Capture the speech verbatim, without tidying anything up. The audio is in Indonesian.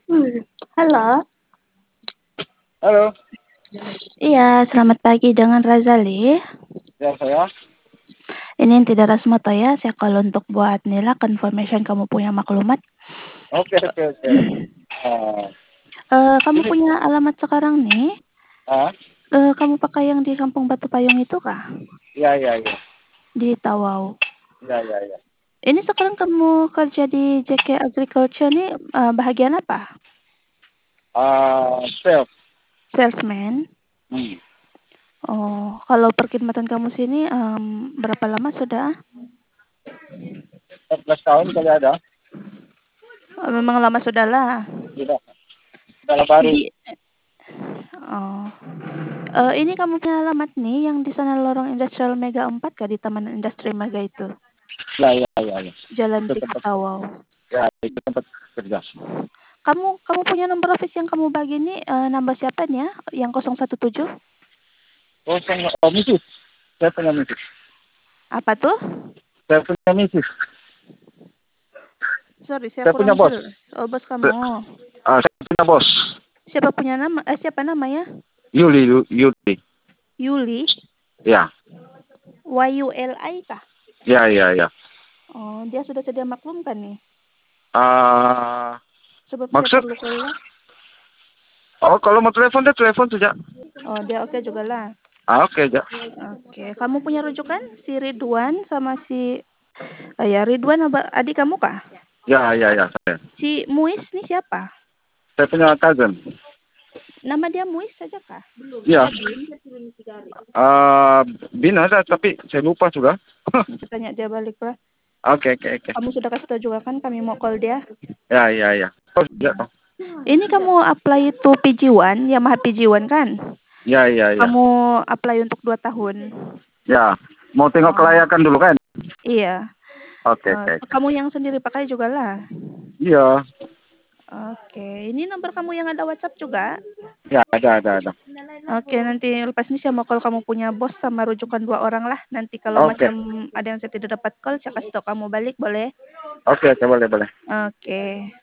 Hmm, halo. Halo. Iya, selamat pagi dengan Razali. Ya, saya. Ini tidak Rasmoto ya, saya call untuk buat nila confirmation kamu punya maklumat. Oke, oke, oke. Ah, Eh, kamu ini, punya alamat sekarang nih, ah, eh, kamu pakai yang di Kampung Batu Payung itu kah? ya, ya, ya, Di Tawau. ya, ya, ya. Ini sekarang kamu kerja di J K Agriculture nih, eh, bahagian apa? Ah, self. Salesman. Hmm. Oh, kalau perkhidmatan kamu sini em, berapa lama sudah? empat belas tahun kali ada. Oh, memang lama sudah lah. Tidak, kalau baru. Jadi, oh. Eh, ini kamu punya alamat nih yang di sana Lorong Industrial Mega empat kah di Taman Industri Mega itu? Ya, ya, ya, ya. Jalan Itu tempat, Cikatawau. ya, itu tempat kerja. Kamu kamu punya nomor office yang kamu bagi ini eh, nambah siapa nih ya? Yang nol satu tujuh? Oh, saya, oh, misis. Saya punya misis. Apa tuh? Saya punya misis. Sorry, saya Saya punya kurang bos. jelas. Oh, bos Se- kamu. ah, saya punya bos. Siapa punya nama? Eh, siapa namanya? Yuli, Yu- Yuli. Yuli. Ya, Y U L I kah? ya, ya, ya. Oh, dia sudah sedia maklum kan nih? Ah, Sebab saya maksud? perlu call lah. Oh, kalau mau telepon, dia telepon saja. Oh, dia oke juga lah. Ah, oke, ja. Oke, kamu punya rujukan si Ridwan sama si oh ya Ridwan apa adik kamu kah? Ya, ya, ya, saya. Si Muis nih siapa? Saya punya cousin. Nama dia Muis saja kah? Ya. Uh, Bin ada, tapi saya lupa juga. Saya tanya dia balik lah. Oke, oke, oke. Kamu sudah kasih tahu juga kan kami mau call dia. Ya, ya, ya. Oh, ya, oh. Ini kamu apply itu P G satu, Yamaha P G satu kan? Ya, ya, ya. Kamu apply untuk dua tahun. Ya, mau tengok Oh, kelayakan dulu kan? iya. Oke, Eh, oke, oke. kamu yang sendiri pakai juga lah. Iya. Oke, ini nomor kamu yang ada WhatsApp juga? Ya, ada, ada, ada. Oke, nanti lepas ini saya mau call kamu punya bos sama rujukan dua orang lah. Nanti kalau Oke. macam ada yang saya tidak dapat call, saya kasih tahu kamu balik, boleh? Oke, oke, boleh, boleh. Oke.